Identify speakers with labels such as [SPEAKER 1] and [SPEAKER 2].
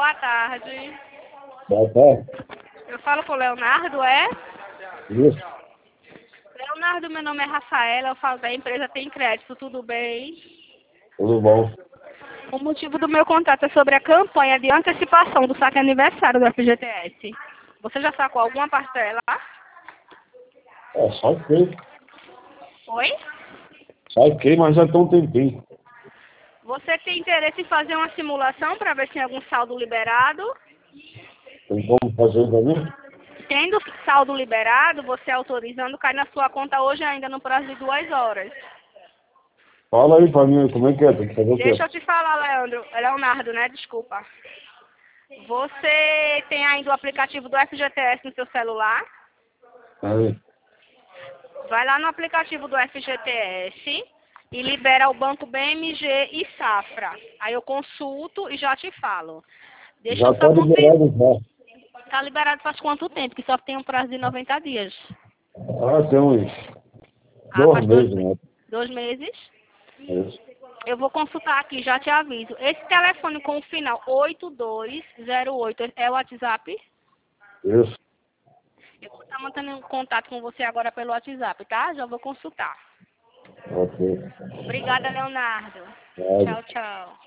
[SPEAKER 1] Boa tarde.
[SPEAKER 2] Boa tarde.
[SPEAKER 1] Eu falo com o Leonardo, é?
[SPEAKER 2] Isso.
[SPEAKER 1] Leonardo, meu nome é Rafaela, eu falo da empresa Tem Crédito, tudo bem?
[SPEAKER 2] Tudo bom?
[SPEAKER 1] O motivo do meu contato é sobre a campanha de antecipação do saque aniversário do FGTS. Você já sacou alguma parcela?
[SPEAKER 2] Só que,
[SPEAKER 1] Oi?
[SPEAKER 2] mas já tem um tempinho.
[SPEAKER 1] Você tem interesse em fazer uma simulação para ver se tem algum saldo liberado?
[SPEAKER 2] Tem como fazer pra mim?
[SPEAKER 1] Tendo saldo liberado, você autorizando, cai na sua conta hoje ainda no prazo de 2 horas.
[SPEAKER 2] Fala aí pra mim, como é que é? Tem que fazer o
[SPEAKER 1] Deixa eu
[SPEAKER 2] quê?
[SPEAKER 1] te falar, Leonardo, né? Desculpa. Você tem ainda o aplicativo do FGTS no seu celular?
[SPEAKER 2] Aí.
[SPEAKER 1] Vai lá no aplicativo do FGTS e libera o Banco BMG e Safra. Aí eu consulto e já te falo. Deixa
[SPEAKER 2] Já
[SPEAKER 1] eu
[SPEAKER 2] tá
[SPEAKER 1] só confirmar.
[SPEAKER 2] liberado já.
[SPEAKER 1] Tá liberado faz quanto tempo? Que só tem um prazo de 90 dias.
[SPEAKER 2] Tem uns
[SPEAKER 1] Ah,
[SPEAKER 2] 2
[SPEAKER 1] faz
[SPEAKER 2] meses, né?
[SPEAKER 1] 2 meses?
[SPEAKER 2] Isso.
[SPEAKER 1] Eu vou consultar aqui, já te aviso. Esse telefone com o final 8208 é o WhatsApp?
[SPEAKER 2] Isso.
[SPEAKER 1] Eu vou estar mantendo contato com você agora pelo WhatsApp, tá? Já vou consultar.
[SPEAKER 2] Ok.
[SPEAKER 1] Obrigada, Leonardo.
[SPEAKER 2] Nada.
[SPEAKER 1] Tchau, tchau.